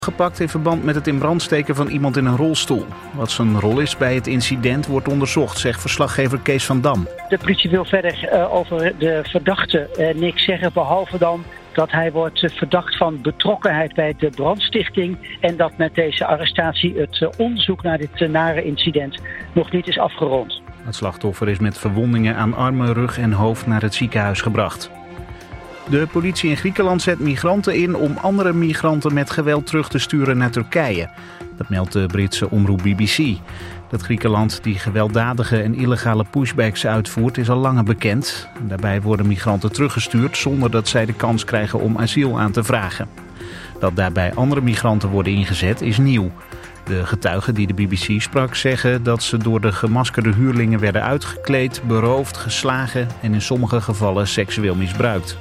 Gepakt in verband met het in brand steken van iemand in een rolstoel. Wat zijn rol is bij het incident wordt onderzocht, zegt verslaggever Kees van Dam. De politie wil verder over de verdachte niks zeggen, behalve dan dat hij wordt verdacht van betrokkenheid bij de brandstichting en dat met deze arrestatie het onderzoek naar dit nare incident nog niet is afgerond. Het slachtoffer is met verwondingen aan armen, rug en hoofd naar het ziekenhuis gebracht. De politie in Griekenland zet migranten in om andere migranten met geweld terug te sturen naar Turkije. Dat meldt de Britse omroep BBC. Dat Griekenland die gewelddadige en illegale pushbacks uitvoert is al langer bekend. Daarbij worden migranten teruggestuurd zonder dat zij de kans krijgen om asiel aan te vragen. Dat daarbij andere migranten worden ingezet is nieuw. De getuigen die de BBC sprak zeggen dat ze door de gemaskerde huurlingen werden uitgekleed, beroofd, geslagen en in sommige gevallen seksueel misbruikt.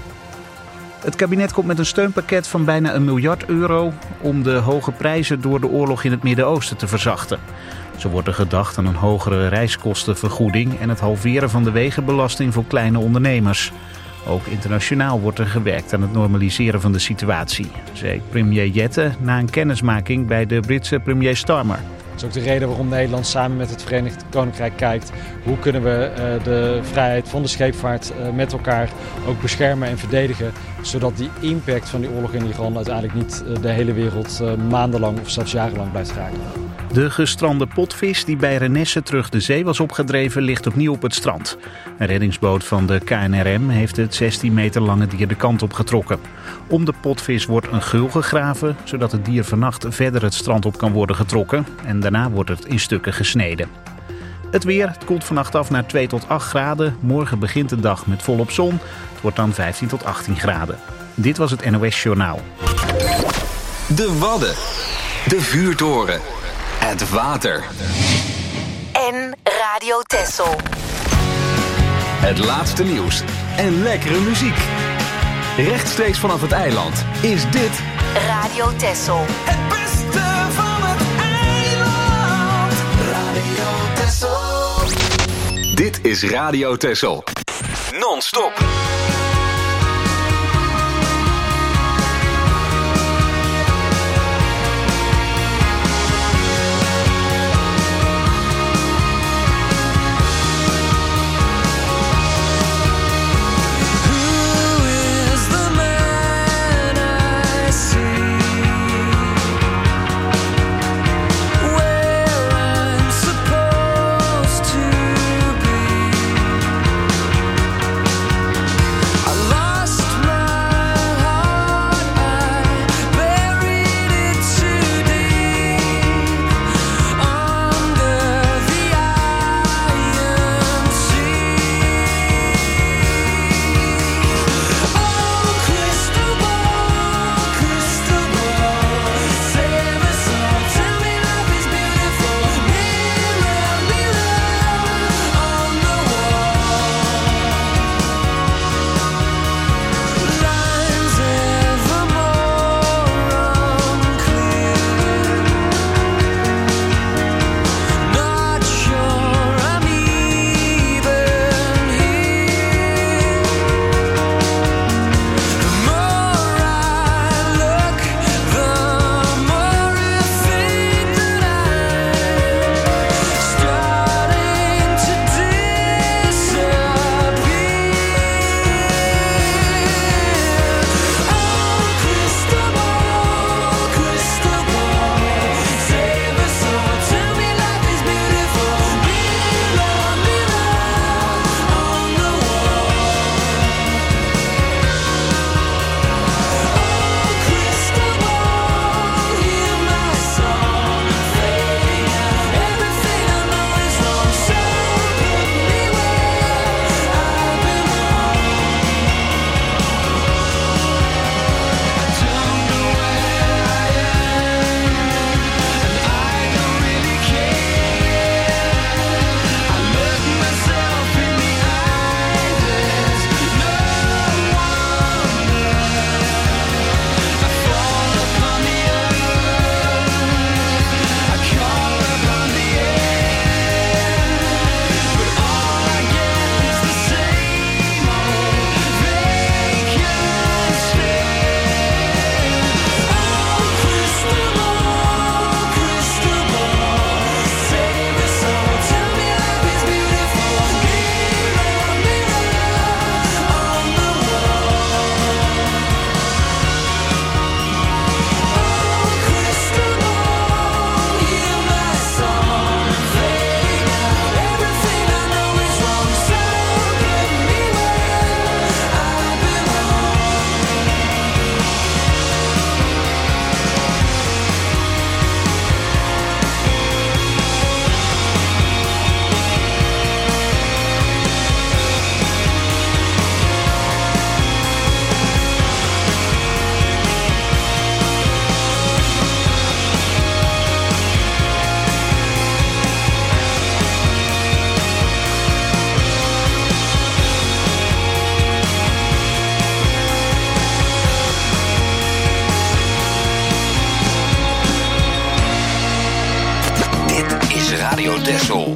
Het kabinet komt met een steunpakket van bijna €1 miljard om de hoge prijzen door de oorlog in het Midden-Oosten te verzachten. Zo wordt er gedacht aan een hogere reiskostenvergoeding en het halveren van de wegenbelasting voor kleine ondernemers. Ook internationaal wordt er gewerkt aan het normaliseren van de situatie, zei premier Jette na een kennismaking bij de Britse premier Starmer. Dat is ook de reden waarom Nederland samen met het Verenigd Koninkrijk kijkt hoe kunnen we de vrijheid van de scheepvaart met elkaar ook beschermen en verdedigen. Zodat die impact van die oorlog in Iran uiteindelijk niet de hele wereld maandenlang of zelfs jarenlang blijft raken. De gestrande potvis die bij Renesse terug de zee was opgedreven ligt opnieuw op het strand. Een reddingsboot van de KNRM heeft het 16 meter lange dier de kant op getrokken. Om de potvis wordt een geul gegraven, zodat het dier vannacht verder het strand op kan worden getrokken. En daarna wordt het in stukken gesneden. Het weer, het koelt vannacht af naar 2 tot 8 graden. Morgen begint de dag met volop zon. Het wordt dan 15 tot 18 graden. Dit was het NOS Journaal. De Wadden. De vuurtoren. Het water. En Radio Texel. Het laatste nieuws en lekkere muziek. Rechtstreeks vanaf het eiland is dit Radio Texel. Het beste van het eiland. Radio Texel. Dit is Radio Texel. Non-stop. Radio Texel.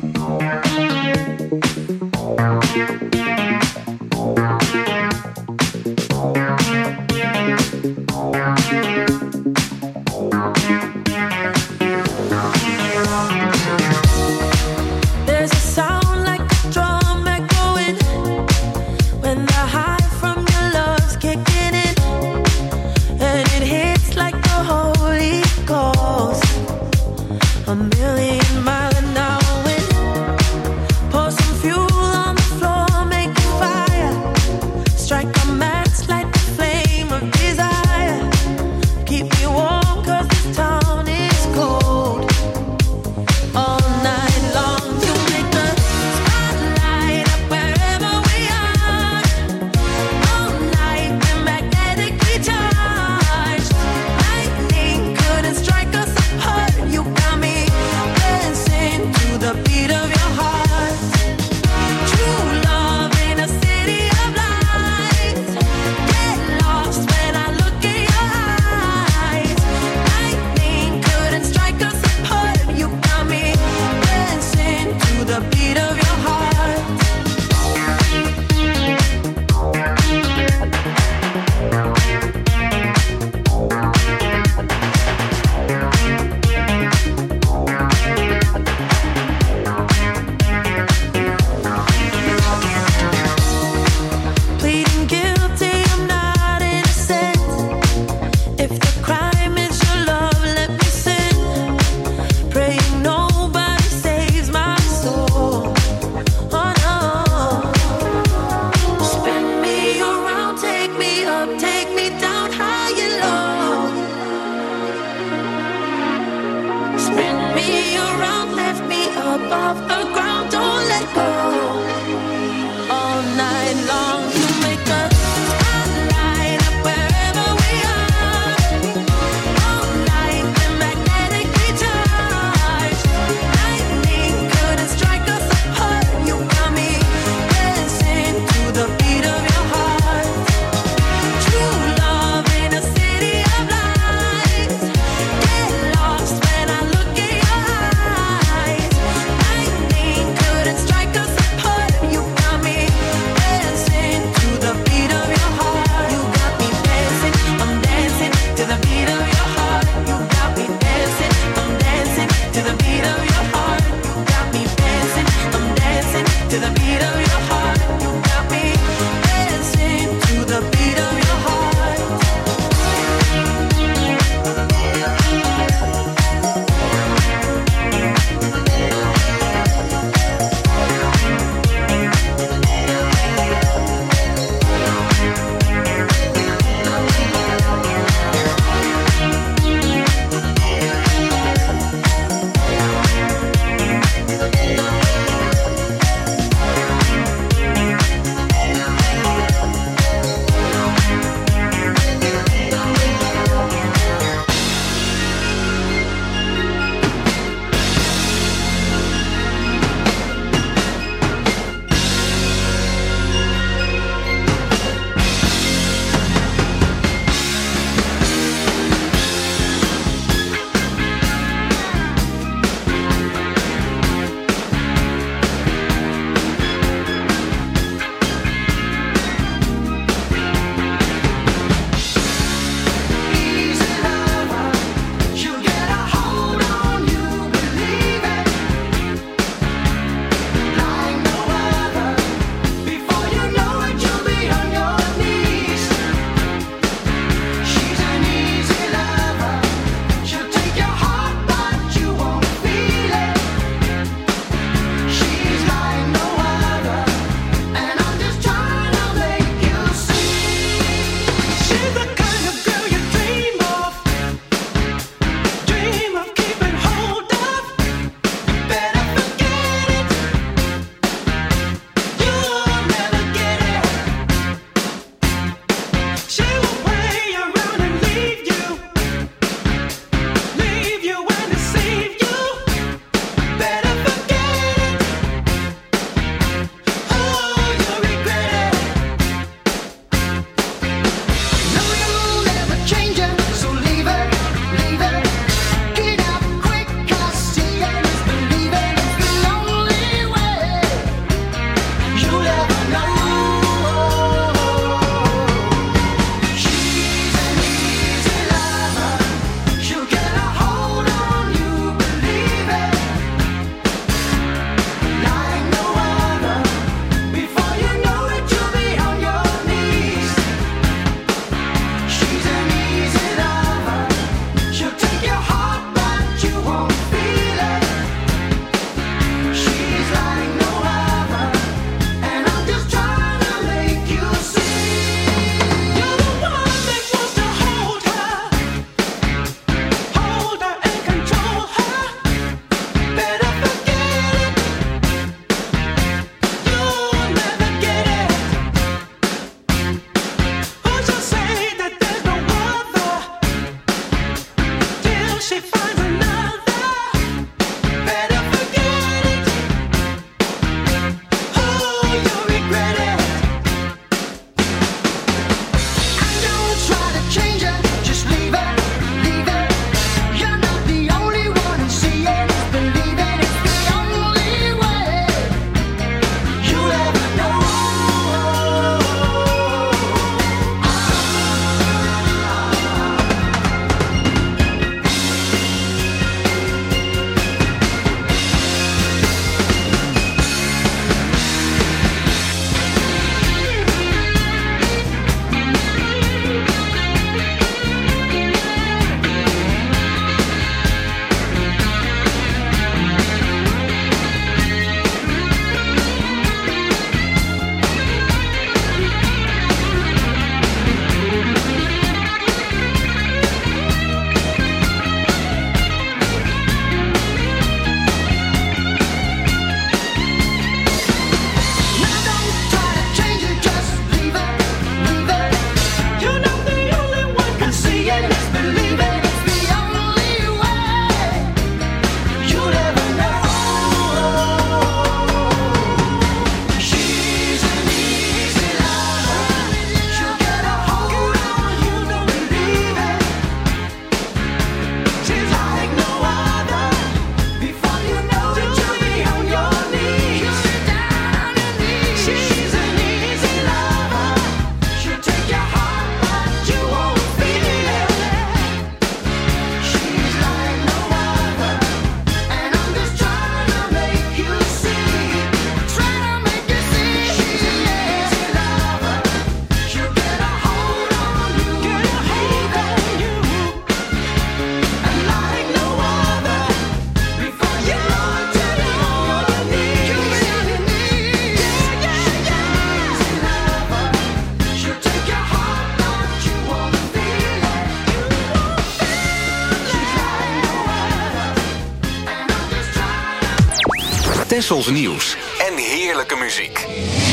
Tessels nieuws en heerlijke muziek.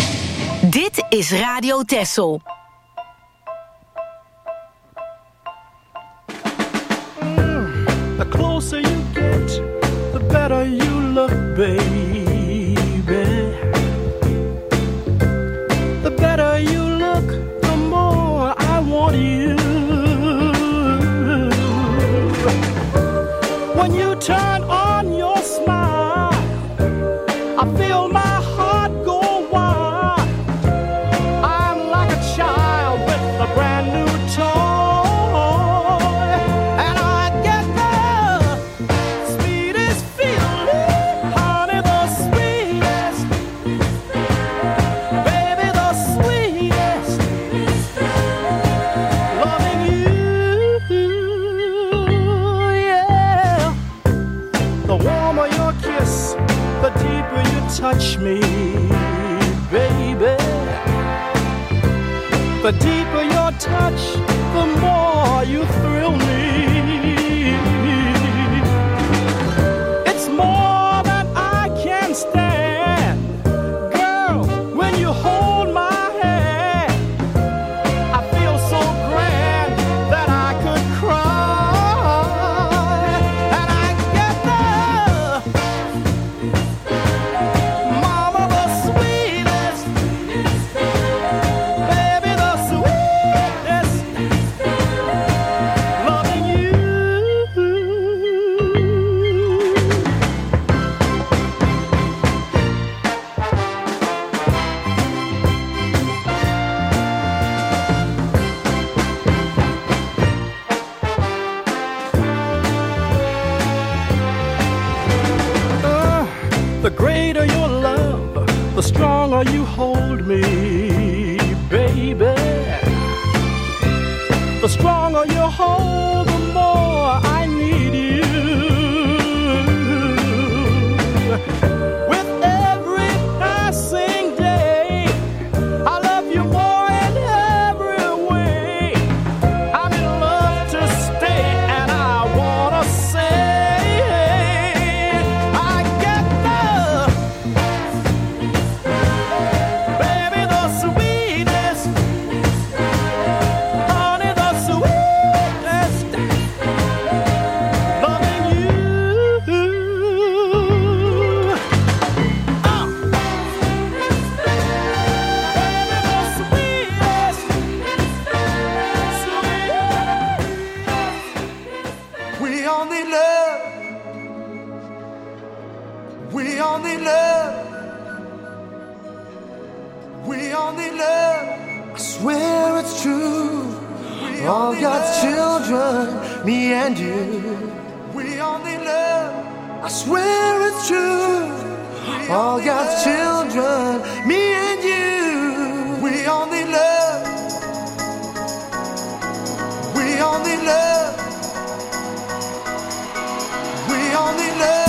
Dit is Radio Tessel. The closer you get, the better you look, baby. The better you look, the more I want you. When you turn on your smile, I feel my heart go wild. I'm like a child with a brand new toy, and I get the sweetest feeling, honey, the sweetest, baby, the sweetest, loving you, yeah. The warmer your kiss, the deeper you touch me, baby. The deeper your touch, the more you thrill me. It's more than I can stand. Girl, when you hold my hand, I feel so grand that I could cry. And I get the mama, the sweetest, baby, the sweetest, loving you. The greater your love, the stronger you hold me, baby. The stronger you hold, the more I need you. With every passing day, I love you more in every way. I'm in love to stay, and I wanna say, I get the baby, the sweetest, honey, the sweetest, We all need love. We all need love. We all need love. I swear it's true. All God's children, me and you. We all need love. I swear it's true. All God's children, me and you. We all need love. We all need love. We all need love.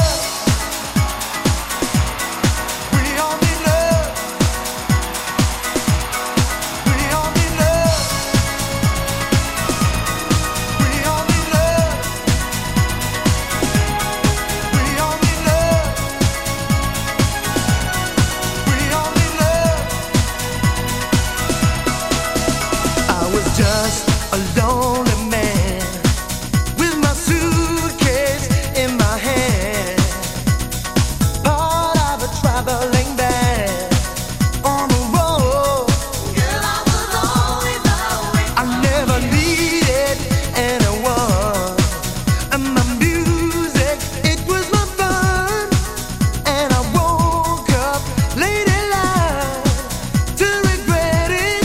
Just a lonely man with my suitcase in my hand, part of a traveling band on the road. Girl, I was always away. I never needed anyone, and my music, it was my fun. And I woke up late in life to regret it.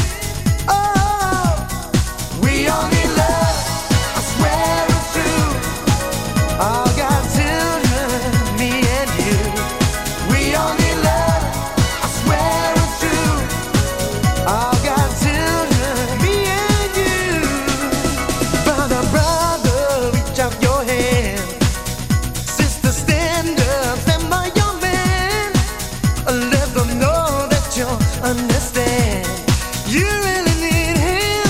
We all need love, I swear it's true. All God's children, me and you. We all need love, I swear it's true. All God's children, me and you. Brother, brother, reach out your hand. Sister, stand up, stand by your man. Let them know that you understand. You really need him.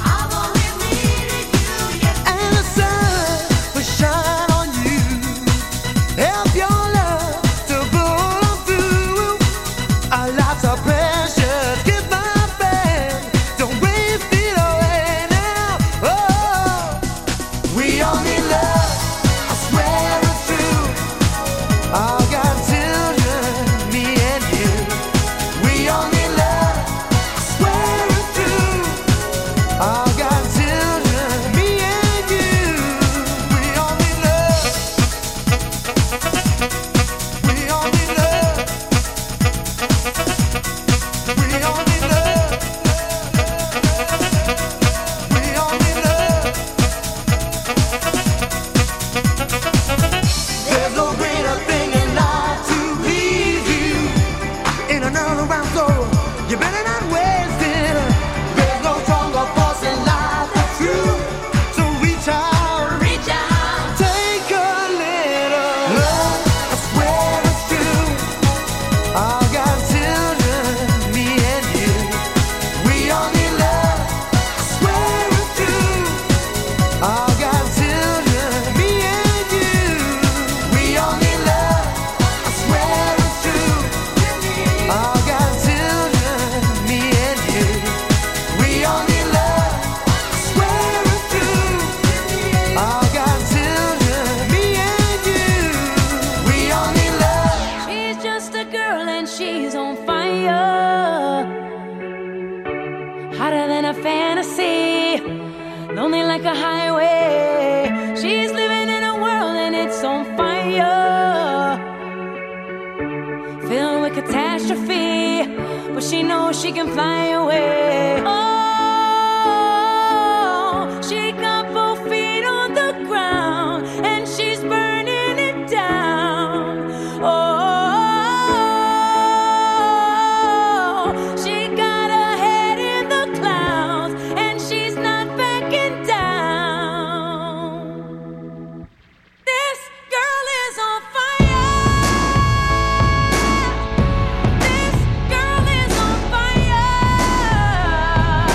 Shine on you, help your love to pull on through. Our lives are precious, give my band, don't waste it away now. Oh, we all need love, I swear it's true. All God's children, me and you. We all need love, I swear it's true. All God's children, me and you. We all need love. We all need love. We all need love. We all need love. There's no greater thing in life to please you. In another round, so you better not waste it. There's no stronger force in life that's true. So reach out, take a little love. I swear it's true. All God's children, me and you. We all need love. I swear it's true. All God's children, me and you. We all need love. I swear it's true. All God's children, me and you. We all need love. I swear it's true. All God's children, me and you. We all need love. She's just a girl and she's on fire, hotter than a fantasy, lonely like a highway. She's living in a world and it's on fire, filled with catastrophe, but she knows she can fly away. Oh, she got both feet on the ground and she's burning it down. Oh, she got her head in the clouds and she's not backing down. This girl is on fire. This girl is on fire.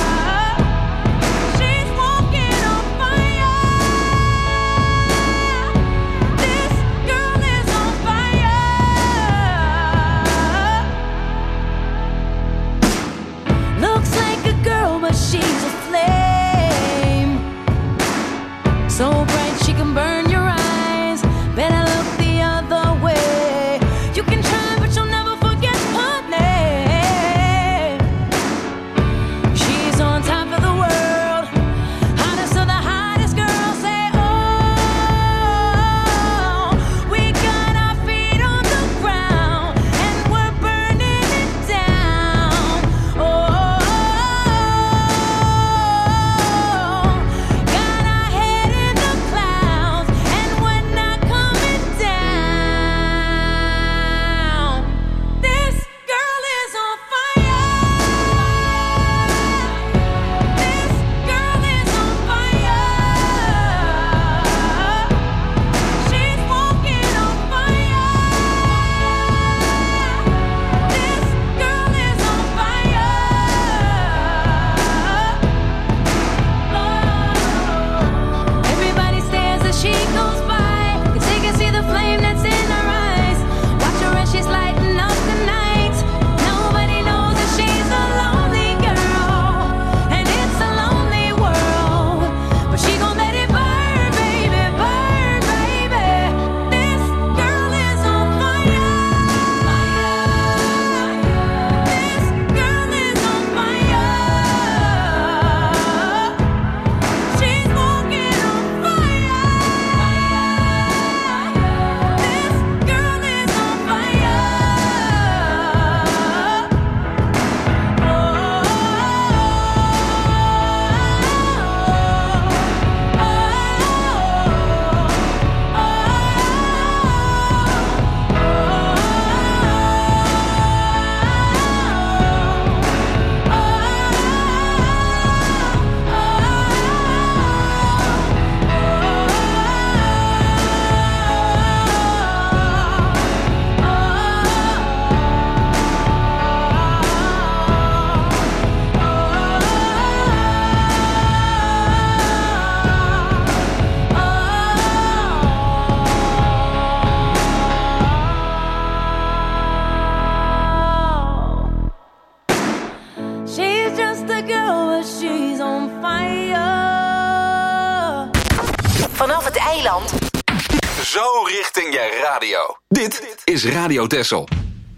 eiland. Zo richting je radio. Dit is Radio Texel.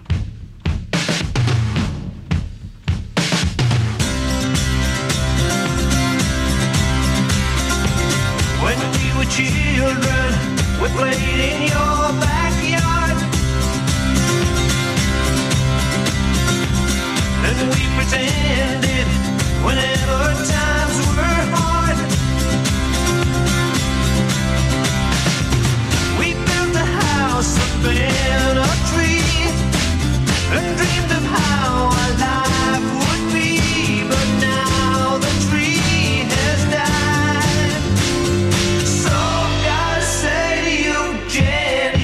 When we were children, we played in your backyard. And we pretended whenever times were hard. We built a house up in a tree and dreamed of how our life would be. But now the tree has died. So gotta say to you, Jenny,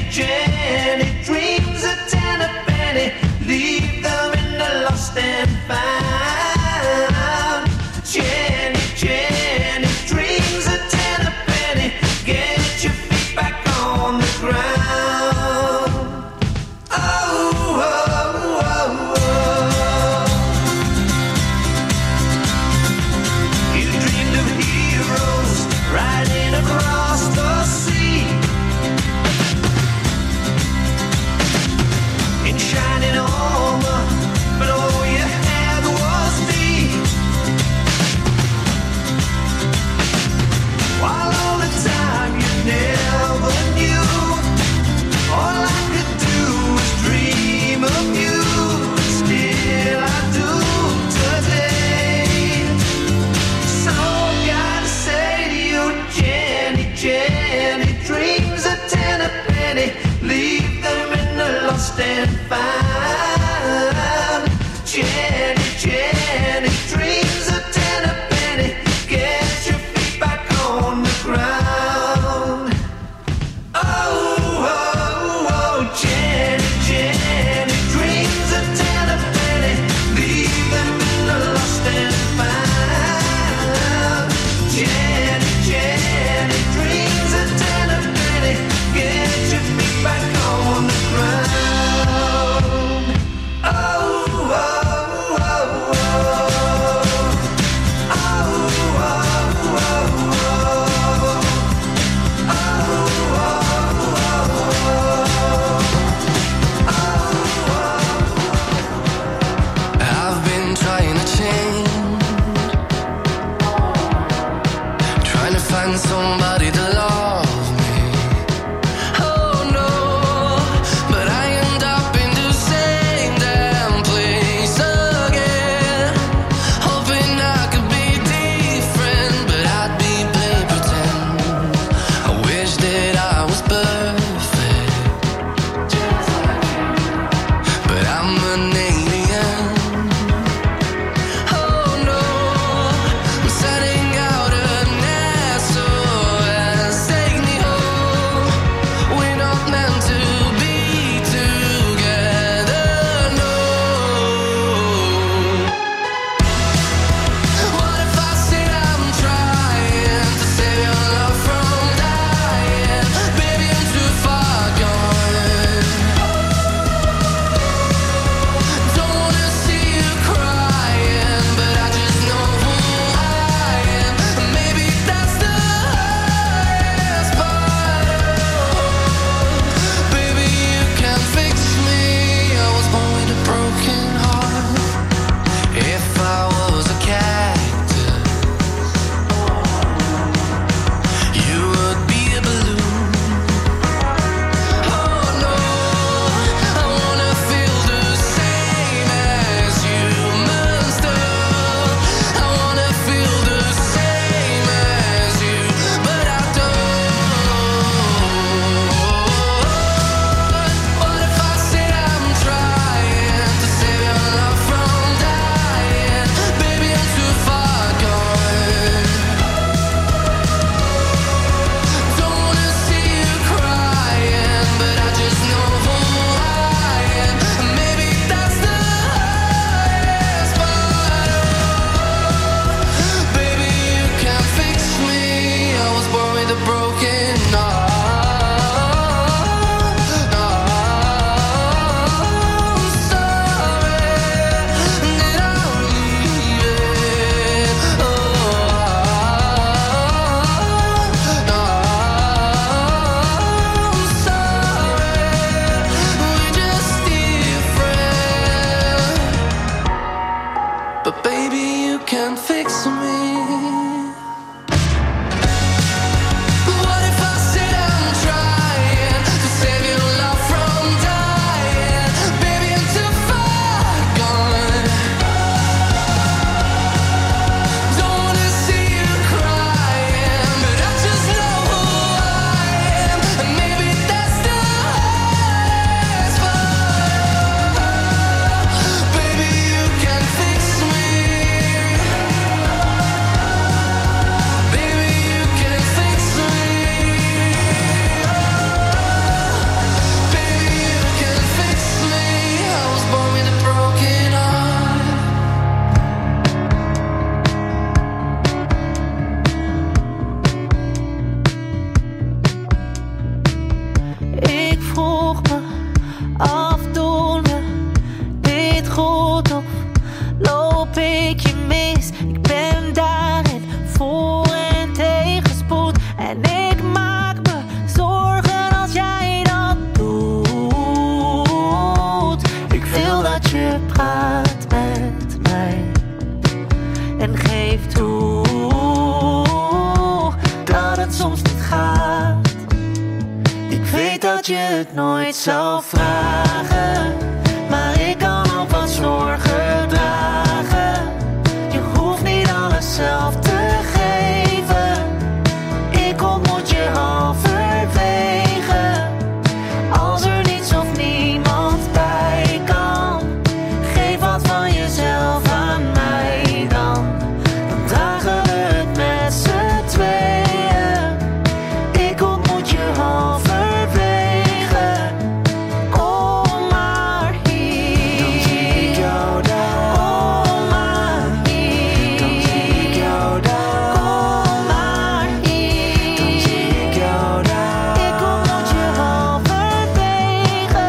weet dat je het nooit zou vragen, maar ik kan ook wat zorgen dragen. Je hoeft niet alles zelf te geven. Ik ontmoet je halverwege. Als er niets of niemand bij kan, geef wat van jezelf aan mij dan. Dan dragen we het met z'n tweeën. Ik ontmoet je halverwege. Kom maar hier. Dan zie ik jou daar. Kom maar hier. Dan zie ik jou daar. Kom maar hier. Dan zie ik jou daar. Ik ontmoet je halverwege.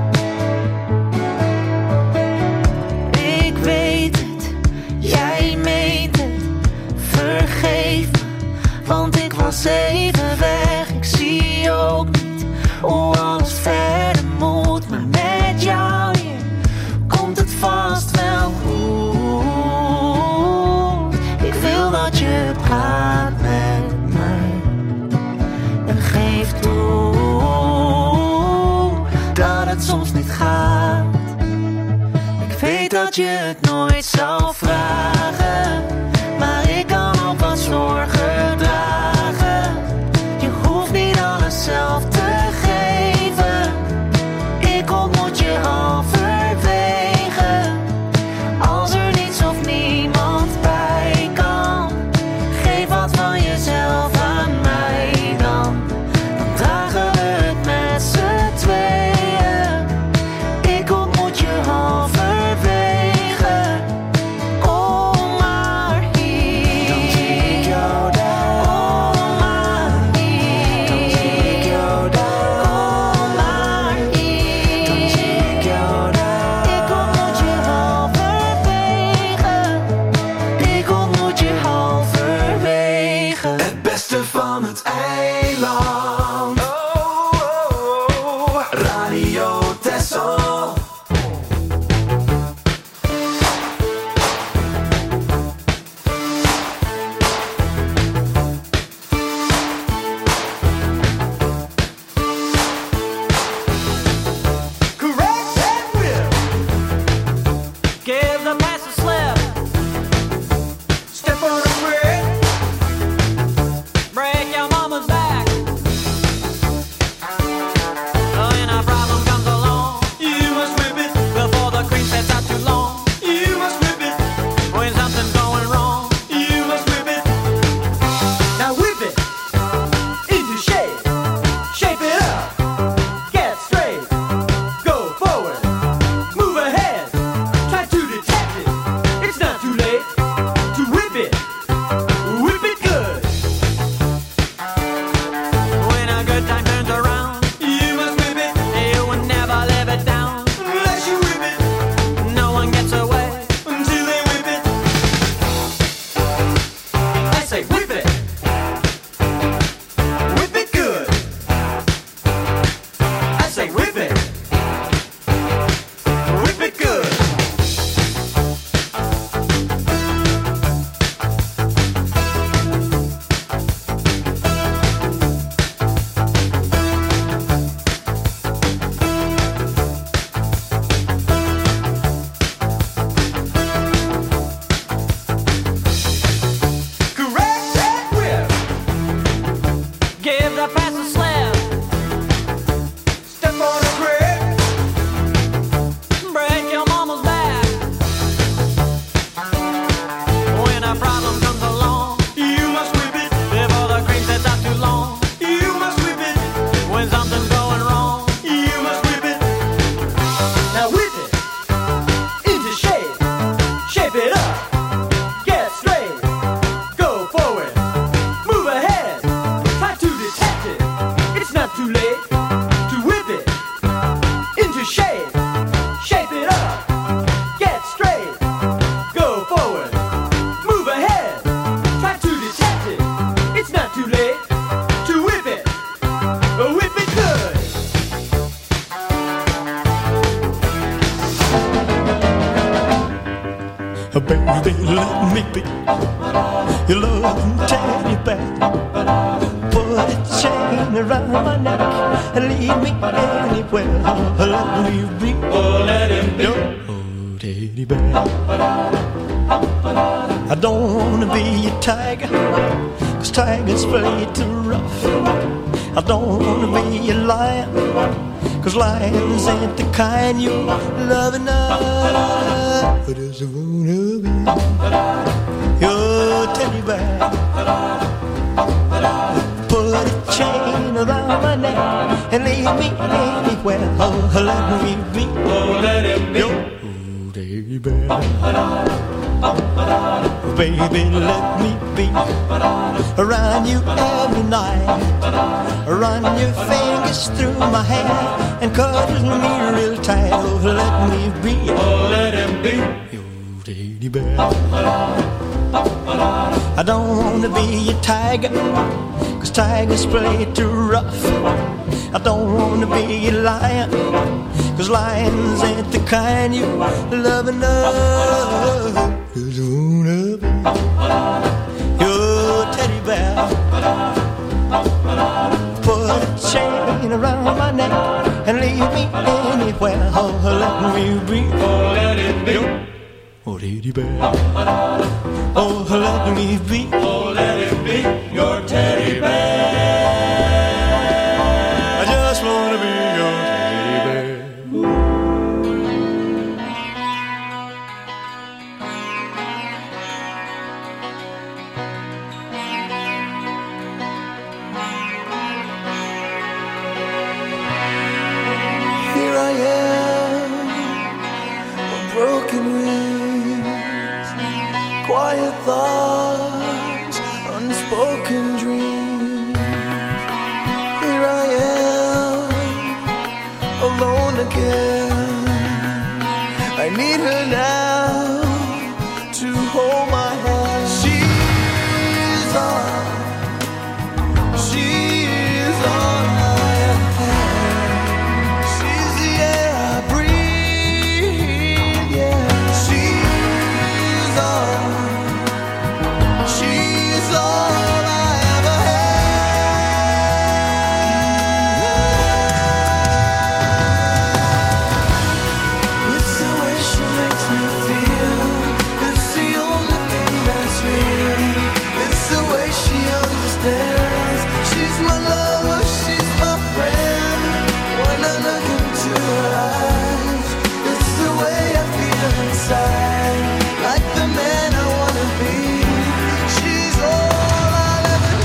Ik weet het, jij meent het. Vergeef me, want ik was even weg. Ik zie ook niet hoe alles verder moet. Maar met jou hier komt het vast wel goed. Ik wil dat je praat met mij en geef toe dat het soms niet gaat. Ik weet dat je het nooit zou vragen, maar ik kan ook wat zorgen dragen. Je hoeft niet alles zelf te geven. Ik ontmoet je halverwege. Als er niets of niemand bij kan, geef wat van jezelf aan mij dan. Dan dragen we het met z'n tweeën. Ik ontmoet je halverwege. Kom maar hier. Dan zie ik jou daar. Kom maar hier. Dan zie ik jou daar. Kom maar hier. Dan zie ik jou daar. Ik ontmoet je halverwege. Ik ontmoet je halverwege. Het beste van het eiland. Radio Texel. Correct and will. Give the pass a slip. Step on the brick. Break your mama's back. When a problem comes along, you must whip it before the cream sets out too long. You must whip it when something's going wrong. You must whip it. Now whip it into shape. Shape it up. Get straight. Go forward. Move ahead. Try to detect it. It's not too late to whip it. Whip it good. When a good time turns around, you must whip it. You will never live it down unless you whip it. No one gets away until they whip it. I say whip it. Whip it good. I say whip it. Whip it good. Correct and whip. Give the pass a slip. Step on a brick. Break your mama's back. When a problem comes along, you must whip it before the cream sets out too long. You must whip it when something's going wrong. You must whip it. Now whip it into shape. Shape it up. Get straight. Go forward. Move ahead. Try to detect it. It's not too late to whip it into shape. Shape it up. Get straight. Go forward. Move ahead. Try to detect it. It's not too late to whip it. Whip it good. Baby, let me be your loving teddy bear. Put a chain around my neck and lead me anywhere. Let me be. Oh, let him be. Oh, teddy bear. I don't wanna be a tiger, 'cause tigers play too rough. I don't wanna be a lion, 'cause lions ain't the kind you love enough. I just wanna be your teddy bear. Put a chain around my neck and lead me anywhere. Oh, let me be. Oh, let him be. Your teddy bear. Baby, let me be around you every night. Run your fingers through my hair and cuddle me real tight. Oh, let me be. Oh, let him be. Your teddy bear. I don't wanna be a tiger, 'cause tigers play too rough. I don't wanna be a lion, 'cause lions ain't the kind you love enough. Just wanna be your teddy bear. Put a chain around my neck and leave me anywhere. Oh, let me be. Oh, let it be. Oh, teddy bear. Oh, let me be. Oh, let it be your teddy bear. I just wanna be your teddy bear. Here I am, a broken wings, quiet thoughts, unspoken dreams. Here I am, alone again. I need her now to hold my hand. She's all I have. She's the air I breathe, yeah. She's all I ever had. It's the way she makes me feel. It's the only thing that's real. It's the way she understands. She's my lover, she's my friend. When I look into her eyes, it's the way I feel inside. Like the man I wanna be. She's all I'll ever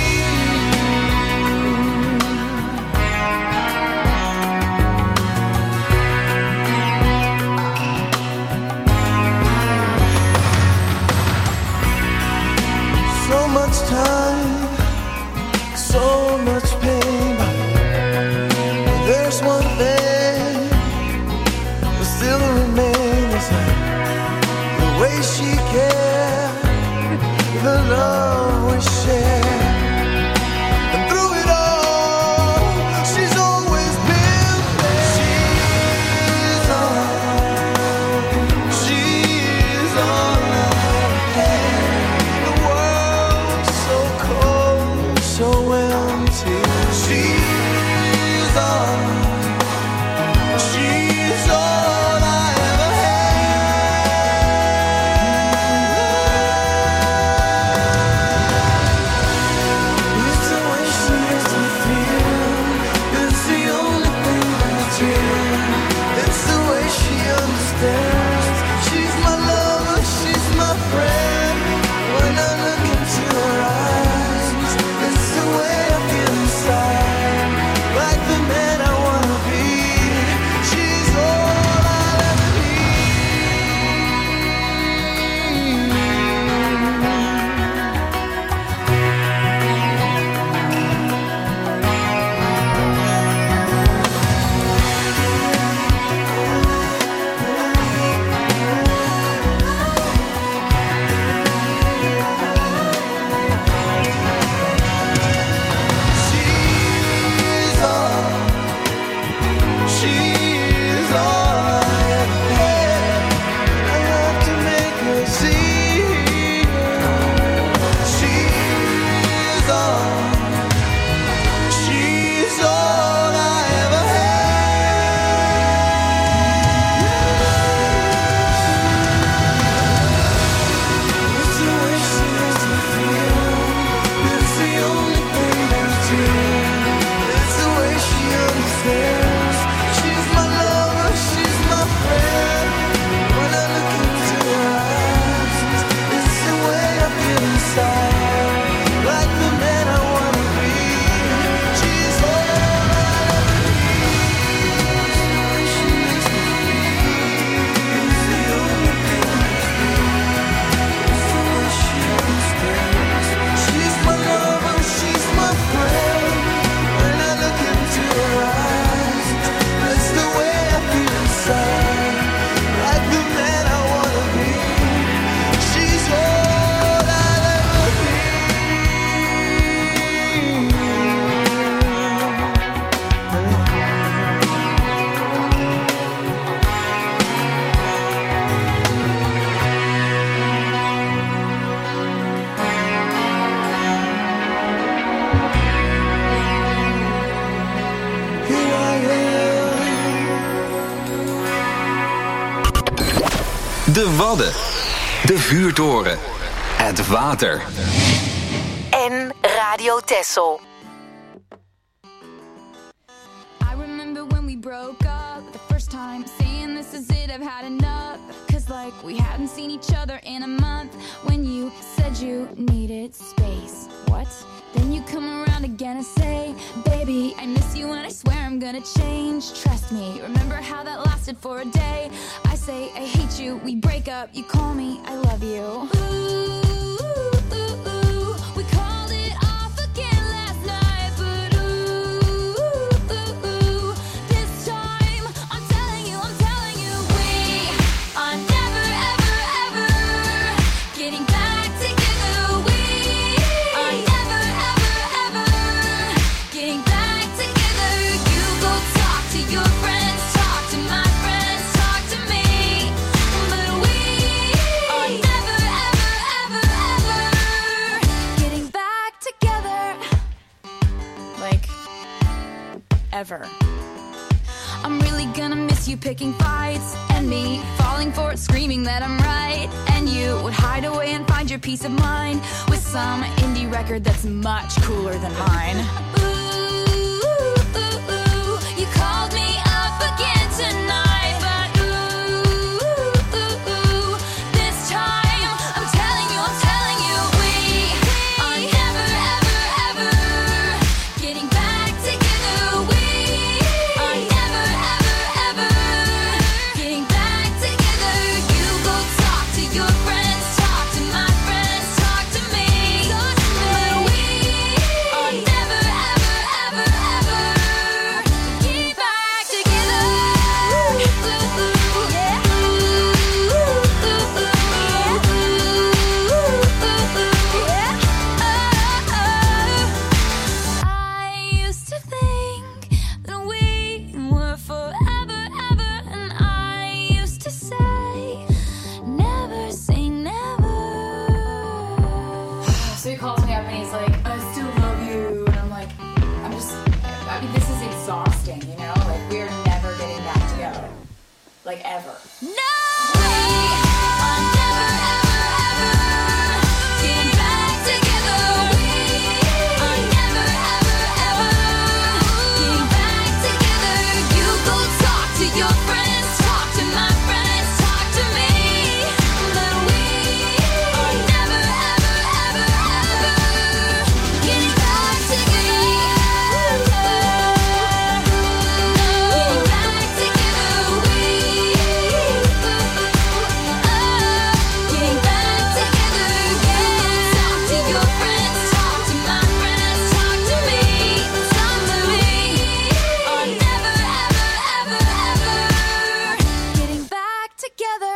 need. So much time, so much pain. There's one thing that still remains, the way she cared, the love we share. And through it all, she's always been there. She's all I had. The world's so cold, so empty. She's all I ever had. De Wadden. De Vuurtoren. Het water. En Radio Texel. I remember when we broke up the first time, saying this is it, I've had enough. Cause like we hadn't seen each other in a month. When you said you needed space. What? Then you come around again and say, baby, I miss you and I swear I'm gonna change. Trust me, remember how that lasted for a day? I say I hate you, we break up, you call me, I love you. Ooh, ooh, ooh, we called it off again last night. But ooh, ooh, ooh, this time I'm telling you, we are never, ever, ever getting back together. We are never, ever, ever getting back together. You go talk to your friends, talk to my friends, talk to me. But we are never, ever, ever, ever getting back together. Like, ever. I'm really gonna miss you picking fights, and me falling for it, screaming that I'm right. And you would hide away and find your peace of mind with some indie record that's much cooler than mine. Ooh, ooh, ooh, you called me up again tonight. But ooh, ooh, ooh, this time I'm telling you, we are never, ever, ever getting back together. We are never, ever, ever getting back together. You go talk to your friends, talk to my friends, talk to me. But we are never, ever, ever, ever get back together. I used to think that we were forever, ever, and I used to say, never say never. So he calls me up and he's like, I still love you. And I'm like, I mean, this is exhausting, you know? Like, we're never getting back together. Like, ever. No! We are never, ever, ever getting back together. We are never, ever, ever getting back together. You go talk to your friends, talk to my friends, talk to me. But we are never, ever, ever, ever getting back together. Getting back together. We getting back together. Yeah. Talk to your friends, talk to my friends, talk to me. Talk to me. Are never, ever, ever, ever getting back together.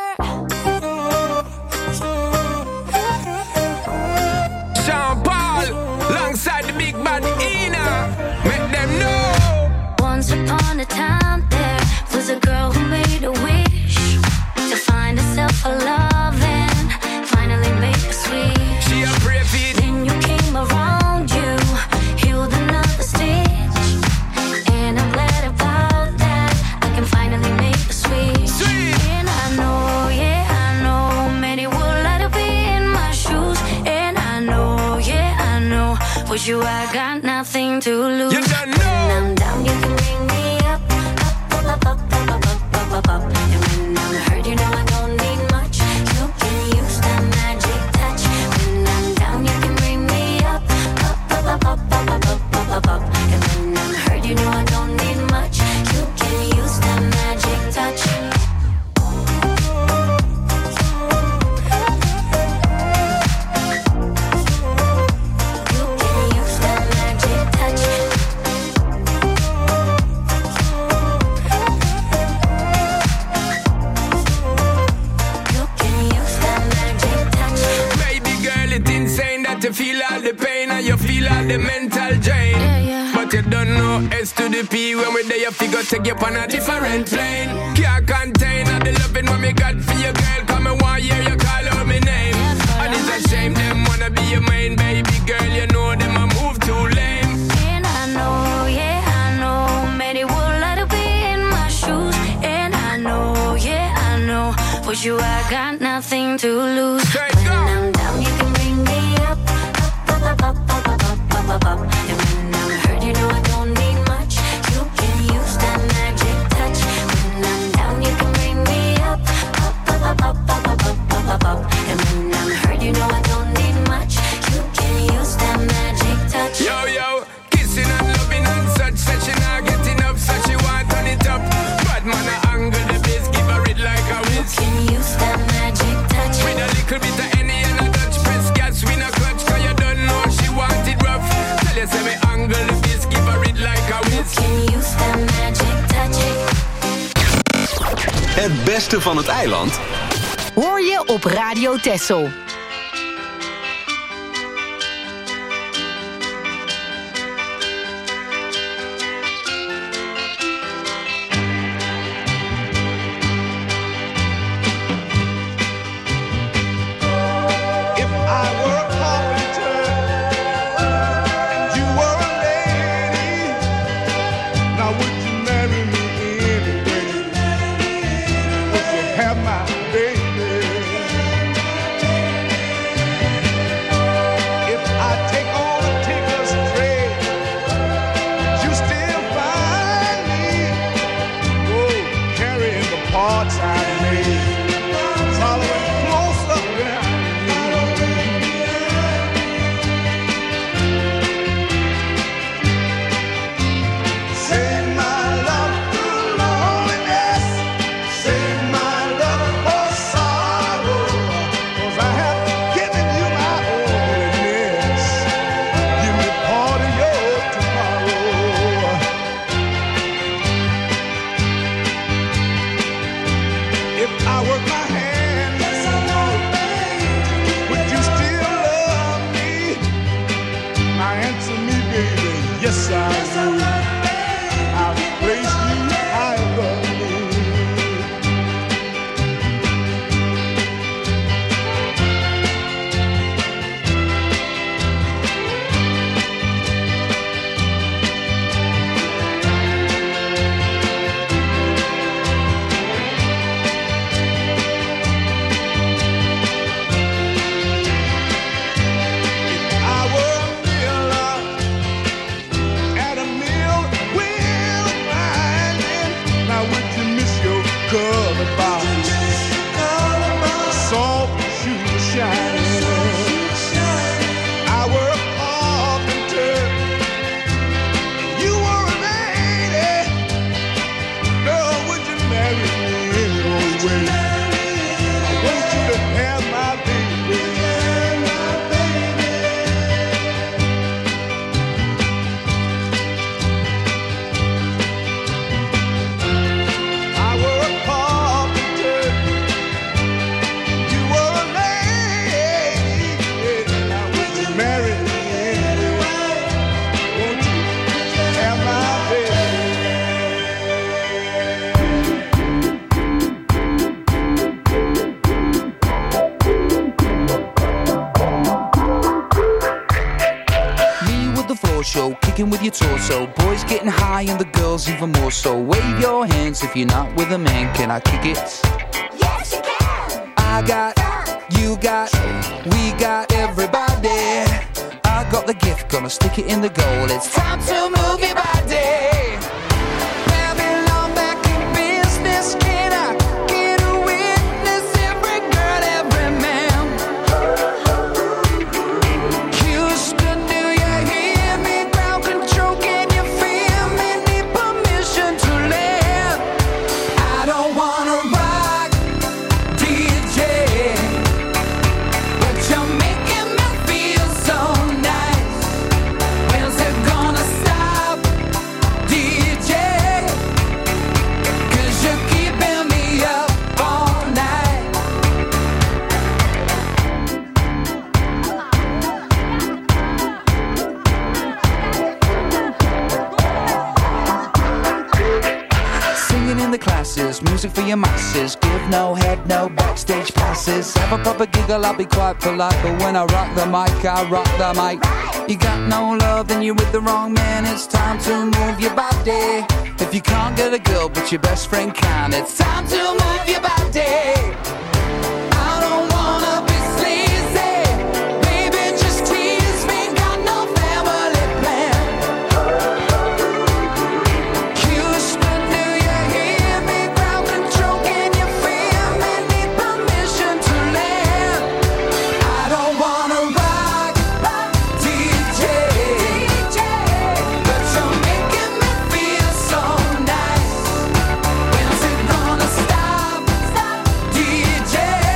Sean Paul, alongside the big bad Ina, make them know. Once upon a time, there was a girl who made a wish to find herself a love and finally make a switch. She a pray for it. Then you came around, you healed another stitch, and I'm glad about that. I can finally make a switch. Sweet. And I know, yeah, I know, many would like to be in my shoes. And I know, yeah, I know, with you I got nothing to lose. You don't know. When I'm down, you can bring me up, up, up, up, up, up, up, up, up. And when I'm hurt, you know I don't need much. You can use that magic touch. When I'm down, you can bring me up, up, up, up, up, up, up, up, up, up. And when I'm hurt, you know I don't need much. You can use that magic touch. You can use that magic touch. You can use that magic touch. Baby girl, it's insane that you feel all the pain and you feel all the mental drain. Yeah. But you don't know S to the P. When we're there, you figure take you on a different plane. Can't contain all the loving what me got for you, girl. Come and one year you call out my name. And it's a shame them wanna be your main baby girl. You know them a move too lame. And I know, yeah, I know, many would like to be in my shoes. And I know, yeah, I know, For you, I got nothing to lose. When I'm down, you can bring me up, up, up, up, up, up, up, up, up, up. And when I'm hurt, you know I don't need much. You can use that magic touch. When I'm down, you can bring me up, up, up, up, up, up, up, up, up, up. And when I'm hurt, you know I don't need much. You can use that magic touch. Yo, yo, kissing and loving and such. Said she not get enough, so she want turn it up. Bad man a angle the bass, give her it like a whiz. You can use that magic touch. With a little bit of any and a Dutch press gas, we no clutch, cause you don't know she want it rough. Tell you say me angle the bass, give her it like a whiz. You can use that magic touch. Het beste van het eiland Hoor je op Radio Texel. With your torso, boys getting high and the girls even more so. Wave your hands if you're not with a man. Can I kick it? Yes, you can. I got, you got, we got everybody. I got the gift, gonna stick it in the goal. It's time to move your body. Babylon back in business. Can I get a witness? Every girl, every man. Houston, do you hear me? Ground control, can you feel me? Need permission to live. I don't wanna rock, DJ, but you're making me feel so nice. When's it gonna stop, DJ? 'Cause you're keeping me up all night. Singing in the classes, music for your masses. Give no head, no backstage passes. Have a proper giggle, I'll be quite polite. But when I rock the mic, I rock the mic. You got no love, then you're with the wrong man. It's time to move your body. If you can't get a girl, but your best friend can, it's time to move your body. I don't wanna be sleazy, baby, just tease me. Got no family plan. Houston, do you hear me? Ground control, can you feel me? Need permission to land. I don't wanna rock, DJ, but you're making me feel so nice. When's it gonna stop, DJ?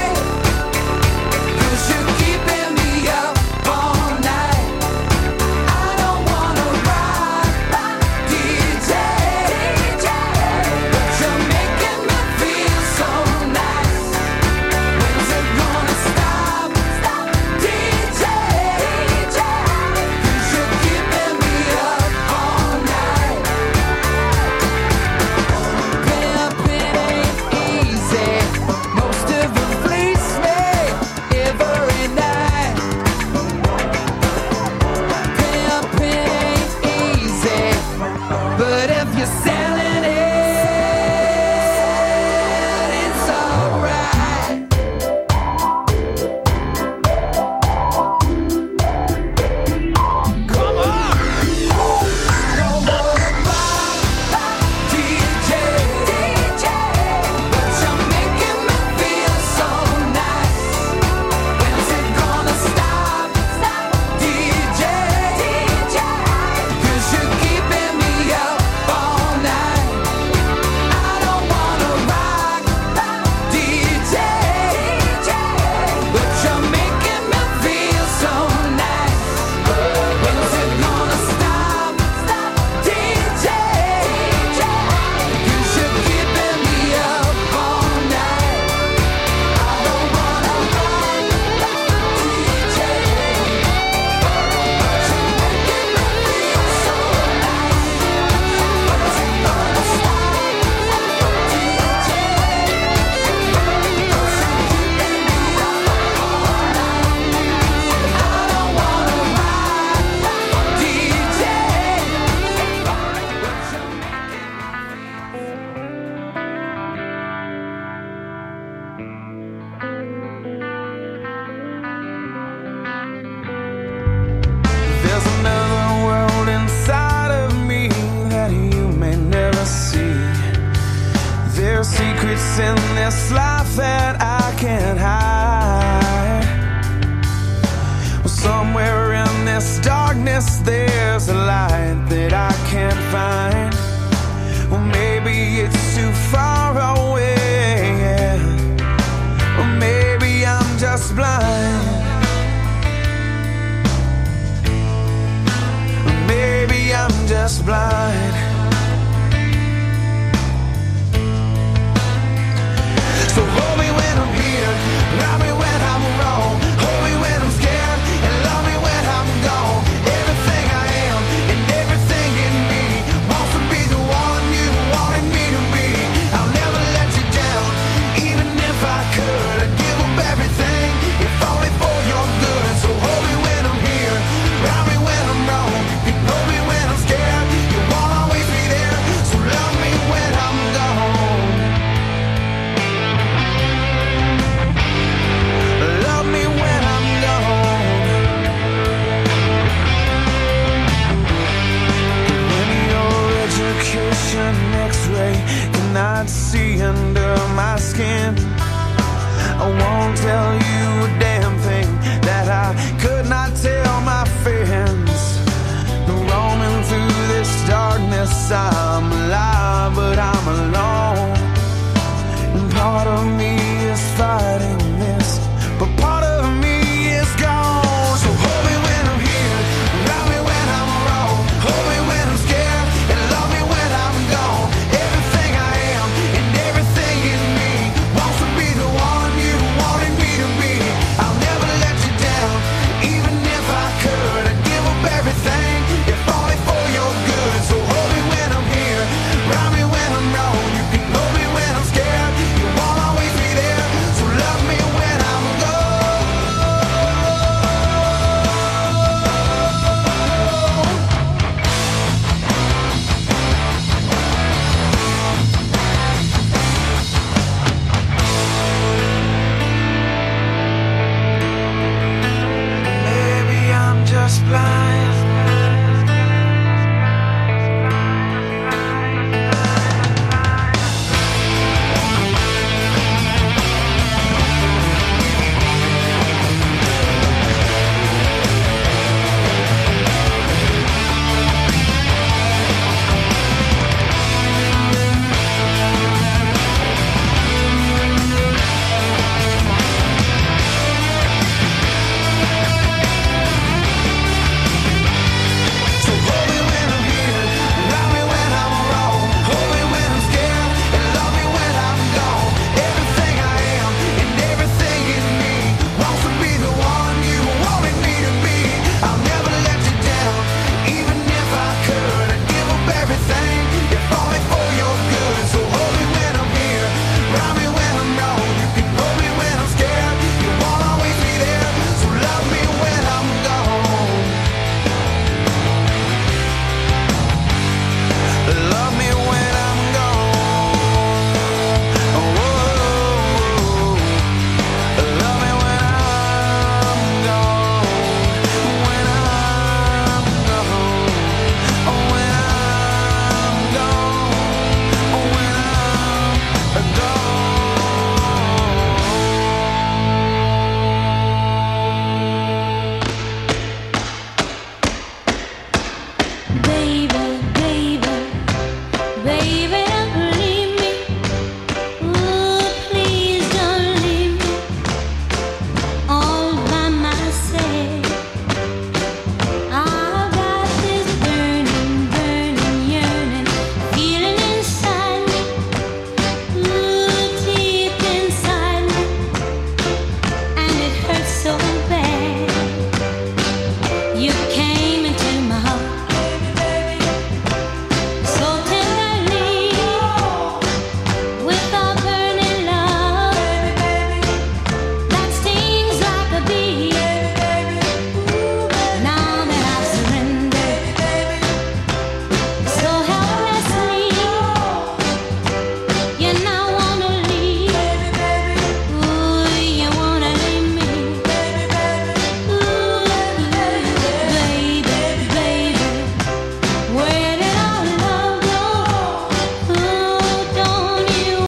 'Cause you're keeping me up all night. I don't wanna rock, DJ, but you're making me feel so nice. When's it gonna stop, DJ? 'Cause you're keeping me up all night. Pimping ain't easy. Most of them fleece me every night. Pimping ain't easy, but if you're selling it, it's alright. Come on! I don't wanna rock, DJ, but you're making me feel so nice. When's it gonna stop, DJ? 'Cause you're keeping me up all night. I don't wanna rock, DJ, but you're making me feel so nice. When's it gonna stop, DJ? 'Cause you're keeping me up all night. I don't wanna rock, DJ, but you're making me feel so nice. When's it gonna stop, DJ? 'Cause you're keeping me up all night. I don't wanna rock, DJ, but you're There's another world inside of me that you may never see. There's secrets in this life that I can't hide. Well, somewhere in this darkness there's a light that I can't find. Well, maybe it's too far away, yeah. Or maybe I'm just blind. Maybe I'm just blind. So hold me when I'm here, love me when I'm wrong, hold me when I'm scared, and love me when I'm gone. Everything I am and everything in me wants to be the one you wanted me to be. I'll never let you down, even if I could. I'd give up everything, if only for your good. So hold me when I'm here, love me when I'm wrong, you know me when I'm scared, you won't always be there. So love me when I'm gone. Love me when I'm gone. When your education X-ray cannot see under my skin, I won't tell you a damn thing that I could not tell my friends. Roaming through this darkness, I'm alive, but